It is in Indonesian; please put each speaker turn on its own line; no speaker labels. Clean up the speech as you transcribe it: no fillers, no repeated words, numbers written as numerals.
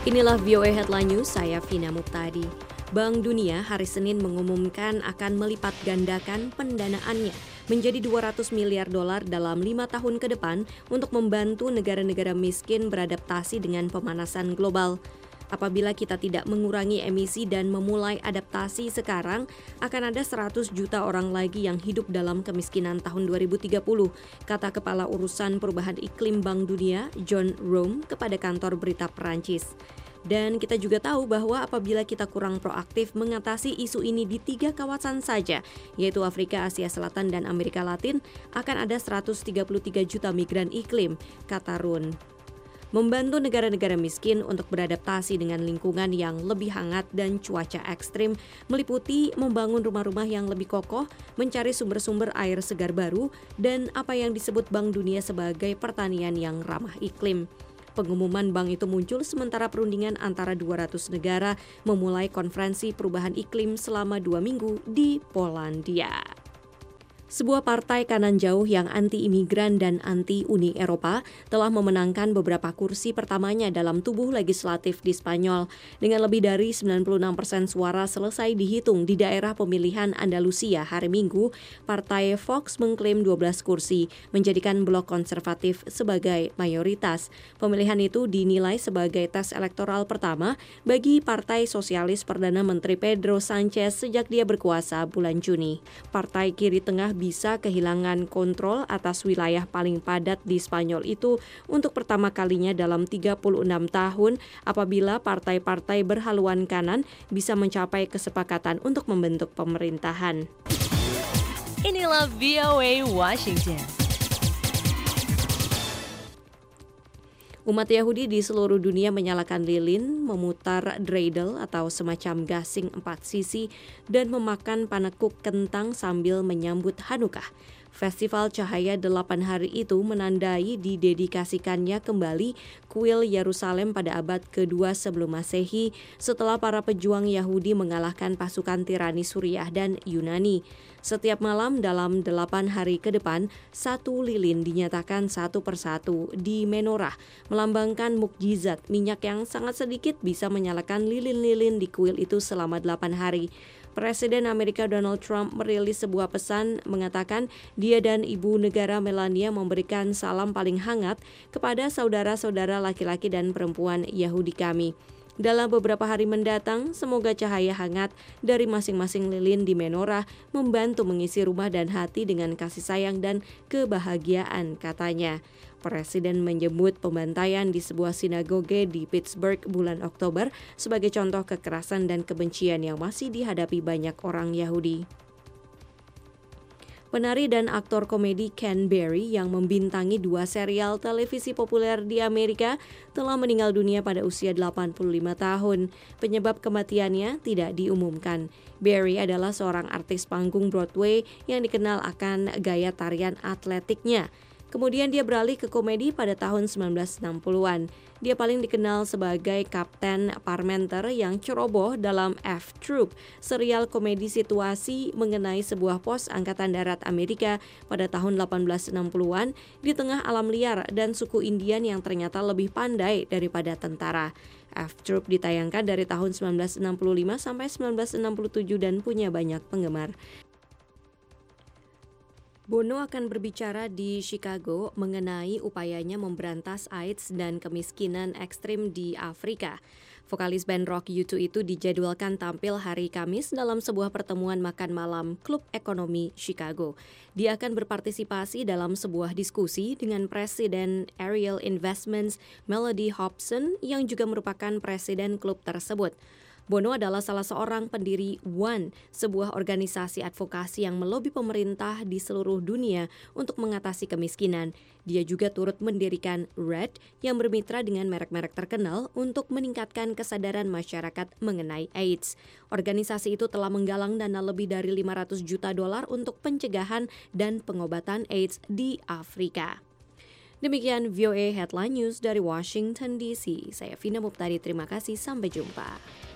Inilah VOA Headline News, saya Vina Muptadi. Bank Dunia hari Senin mengumumkan akan melipat gandakan pendanaannya menjadi 200 miliar dolar dalam 5 tahun ke depan untuk membantu negara-negara miskin beradaptasi dengan pemanasan global. Apabila kita tidak mengurangi emisi dan memulai adaptasi sekarang, akan ada 100 juta orang lagi yang hidup dalam kemiskinan tahun 2030, kata Kepala Urusan Perubahan Iklim Bank Dunia, John Rome, kepada kantor berita Perancis. Dan kita juga tahu bahwa apabila kita kurang proaktif mengatasi isu ini di 3 kawasan saja, yaitu Afrika, Asia Selatan, dan Amerika Latin, akan ada 133 juta migran iklim, kata Rune. Membantu negara-negara miskin untuk beradaptasi dengan lingkungan yang lebih hangat dan cuaca ekstrim meliputi membangun rumah-rumah yang lebih kokoh, mencari sumber-sumber air segar baru, dan apa yang disebut Bank Dunia sebagai pertanian yang ramah iklim. Pengumuman bank itu muncul sementara perundingan antara 200 negara memulai konferensi perubahan iklim selama 2 minggu di Polandia. Sebuah partai kanan jauh yang anti-imigran dan anti-Uni Eropa telah memenangkan beberapa kursi pertamanya dalam tubuh legislatif di Spanyol. Dengan lebih dari 96% suara selesai dihitung di daerah pemilihan Andalusia hari Minggu, Partai Vox mengklaim 12 kursi, menjadikan blok konservatif sebagai mayoritas. Pemilihan itu dinilai sebagai tes elektoral pertama bagi Partai Sosialis Perdana Menteri Pedro Sánchez sejak dia berkuasa bulan Juni. Partai kiri tengah bisa kehilangan kontrol atas wilayah paling padat di Spanyol itu untuk pertama kalinya dalam 36 tahun apabila partai-partai berhaluan kanan bisa mencapai kesepakatan untuk membentuk pemerintahan.
Inilah VOA Washington.
Umat Yahudi di seluruh dunia menyalakan lilin, memutar dreidel atau semacam gasing 4 sisi, dan memakan panekuk kentang sambil menyambut Hanukkah. Festival Cahaya 8 hari itu menandai didedikasikannya kembali kuil Yerusalem pada abad kedua sebelum Masehi setelah para pejuang Yahudi mengalahkan pasukan tirani Suriah dan Yunani. Setiap malam dalam 8 hari ke depan, 1 lilin dinyatakan satu persatu di menorah, melambangkan mukjizat minyak yang sangat sedikit bisa menyalakan lilin-lilin di kuil itu selama 8 hari. Presiden Amerika Donald Trump merilis sebuah pesan mengatakan dia dan ibu negara Melania memberikan salam paling hangat kepada saudara-saudara laki-laki dan perempuan Yahudi kami. Dalam beberapa hari mendatang, semoga cahaya hangat dari masing-masing lilin di menorah membantu mengisi rumah dan hati dengan kasih sayang dan kebahagiaan, katanya. Presiden menyebut pembantaian di sebuah sinagoge di Pittsburgh bulan Oktober sebagai contoh kekerasan dan kebencian yang masih dihadapi banyak orang Yahudi. Penari dan aktor komedi Ken Berry yang membintangi 2 serial televisi populer di Amerika telah meninggal dunia pada usia 85 tahun. Penyebab kematiannya tidak diumumkan. Berry adalah seorang artis panggung Broadway yang dikenal akan gaya tarian atletiknya. Kemudian dia beralih ke komedi pada tahun 1960-an. Dia paling dikenal sebagai Kapten Parmenter yang ceroboh dalam F-Troop, serial komedi situasi mengenai sebuah pos Angkatan Darat Amerika pada tahun 1860-an di tengah alam liar dan suku Indian yang ternyata lebih pandai daripada tentara. F-Troop ditayangkan dari tahun 1965 sampai 1967 dan punya banyak penggemar. Bono akan berbicara di Chicago mengenai upayanya memberantas AIDS dan kemiskinan ekstrim di Afrika. Vokalis band rock U2 itu dijadwalkan tampil hari Kamis dalam sebuah pertemuan makan malam Klub Ekonomi Chicago. Dia akan berpartisipasi dalam sebuah diskusi dengan Presiden Ariel Investments Melody Hobson yang juga merupakan presiden klub tersebut. Bono adalah salah seorang pendiri One, sebuah organisasi advokasi yang melobi pemerintah di seluruh dunia untuk mengatasi kemiskinan. Dia juga turut mendirikan Red yang bermitra dengan merek-merek terkenal untuk meningkatkan kesadaran masyarakat mengenai AIDS. Organisasi itu telah menggalang dana lebih dari 500 juta dolar untuk pencegahan dan pengobatan AIDS di Afrika. Demikian VOA Headline News dari Washington DC. Saya Vina Muptadi, terima kasih, sampai jumpa.